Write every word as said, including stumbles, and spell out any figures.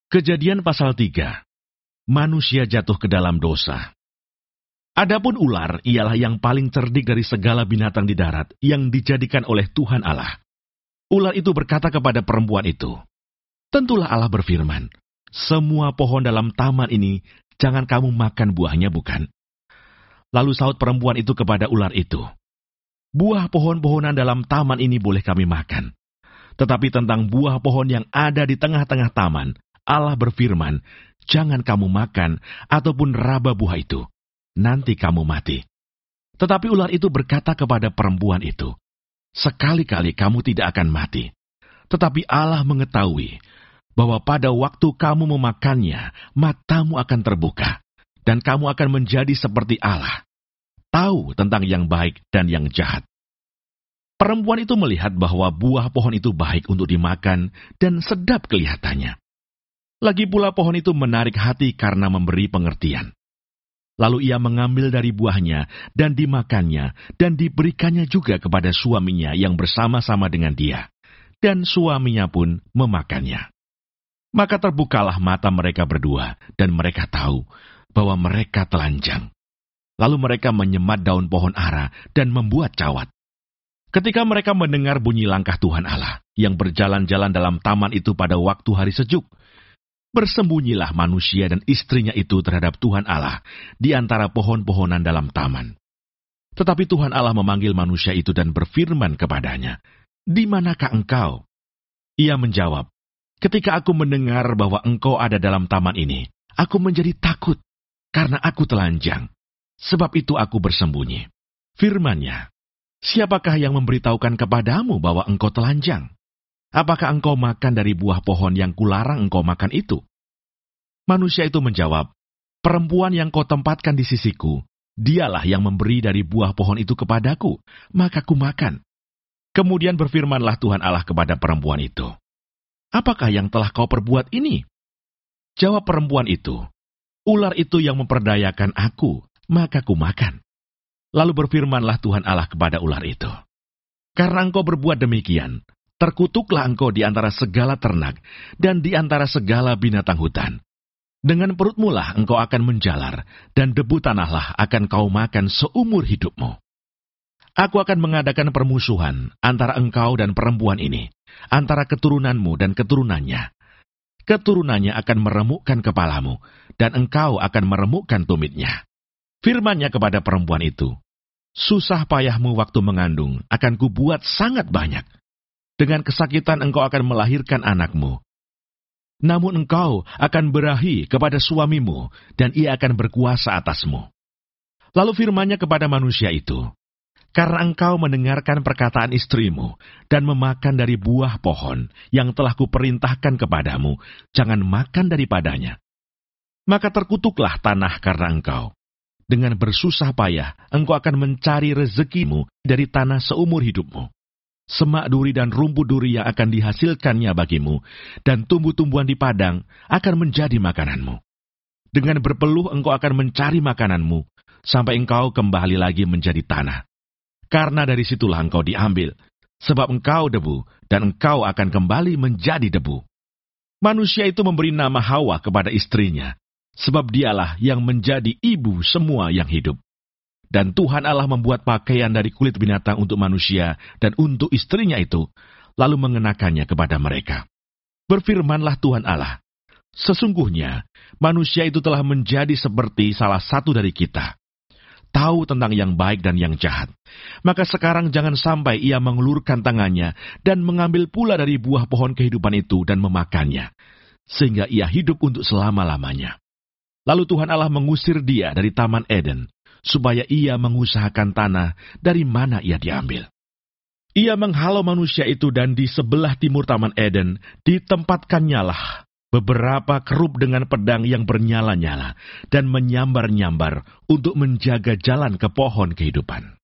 Kejadian pasal tiga. Manusia jatuh ke dalam dosa. Adapun ular ialah yang paling cerdik dari segala binatang di darat yang dijadikan oleh Tuhan Allah. Ular itu berkata kepada perempuan itu, "Tentulah Allah berfirman, semua pohon dalam taman ini jangan kamu makan buahnya, bukan?" Lalu sahut perempuan itu kepada ular itu, "Buah pohon-pohonan dalam taman ini boleh kami makan. Tetapi tentang buah pohon yang ada di tengah-tengah taman, Allah berfirman, jangan kamu makan ataupun raba buah itu. Nanti kamu mati." Tetapi ular itu berkata kepada perempuan itu, "Sekali-kali kamu tidak akan mati. Tetapi Allah mengetahui bahwa pada waktu kamu memakannya, matamu akan terbuka, dan kamu akan menjadi seperti Allah, tahu tentang yang baik dan yang jahat." Perempuan itu melihat bahwa buah pohon itu baik untuk dimakan dan sedap kelihatannya. Lagi pula pohon itu menarik hati karena memberi pengertian. Lalu ia mengambil dari buahnya dan dimakannya dan diberikannya juga kepada suaminya yang bersama-sama dengan dia. Dan suaminya pun memakannya. Maka terbukalah mata mereka berdua dan mereka tahu bahwa mereka telanjang. Lalu mereka menyemat daun pohon ara dan membuat cawat. Ketika mereka mendengar bunyi langkah Tuhan Allah yang berjalan-jalan dalam taman itu pada waktu hari sejuk, bersembunyilah manusia dan istrinya itu terhadap Tuhan Allah di antara pohon-pohonan dalam taman. Tetapi Tuhan Allah memanggil manusia itu dan berfirman kepadanya, "Di manakah engkau?" Ia menjawab, "Ketika aku mendengar bahwa engkau ada dalam taman ini, aku menjadi takut karena aku telanjang. Sebab itu aku bersembunyi." Firman-Nya, "Siapakah yang memberitahukan kepadamu bahwa engkau telanjang? Apakah engkau makan dari buah pohon yang kularang engkau makan itu?" Manusia itu menjawab, "Perempuan yang kau tempatkan di sisiku, dialah yang memberi dari buah pohon itu kepadaku, maka ku makan." Kemudian berfirmanlah Tuhan Allah kepada perempuan itu, "Apakah yang telah kau perbuat ini?" Jawab perempuan itu, "Ular itu yang memperdayakan aku, maka ku makan." Lalu berfirmanlah Tuhan Allah kepada ular itu, "Karena engkau berbuat demikian, terkutuklah engkau di antara segala ternak dan di antara segala binatang hutan. Dengan perutmu lah engkau akan menjalar, dan debu tanahlah akan kau makan seumur hidupmu. Aku akan mengadakan permusuhan antara engkau dan perempuan ini, antara keturunanmu dan keturunannya. Keturunannya akan meremukkan kepalamu, dan engkau akan meremukkan tumitnya." Firman-Nya kepada perempuan itu, "Susah payahmu waktu mengandung akan kubuat sangat banyak. Dengan kesakitan engkau akan melahirkan anakmu. Namun engkau akan berahi kepada suamimu, dan ia akan berkuasa atasmu." Lalu firman-Nya kepada manusia itu, "Karena engkau mendengarkan perkataan istrimu, dan memakan dari buah pohon yang telah kuperintahkan kepadamu, jangan makan daripadanya. Maka terkutuklah tanah karena engkau. Dengan bersusah payah, engkau akan mencari rezekimu dari tanah seumur hidupmu. Semak duri dan rumput duri yang akan dihasilkannya bagimu, dan tumbuh-tumbuhan di padang akan menjadi makananmu. Dengan berpeluh engkau akan mencari makananmu, sampai engkau kembali lagi menjadi tanah. Karena dari situlah engkau diambil, sebab engkau debu, dan engkau akan kembali menjadi debu." Manusia itu memberi nama Hawa kepada istrinya, sebab dialah yang menjadi ibu semua yang hidup. Dan Tuhan Allah membuat pakaian dari kulit binatang untuk manusia dan untuk istrinya itu, lalu mengenakannya kepada mereka. Berfirmanlah Tuhan Allah, "Sesungguhnya manusia itu telah menjadi seperti salah satu dari kita, tahu tentang yang baik dan yang jahat. Maka sekarang jangan sampai ia mengulurkan tangannya dan mengambil pula dari buah pohon kehidupan itu dan memakannya, sehingga ia hidup untuk selama-lamanya." Lalu Tuhan Allah mengusir dia dari Taman Eden, supaya ia mengusahakan tanah dari mana ia diambil. Ia menghalau manusia itu, dan di sebelah timur Taman Eden ditempatkannya beberapa kerub dengan pedang yang bernyala-nyala dan menyambar-nyambar untuk menjaga jalan ke pohon kehidupan.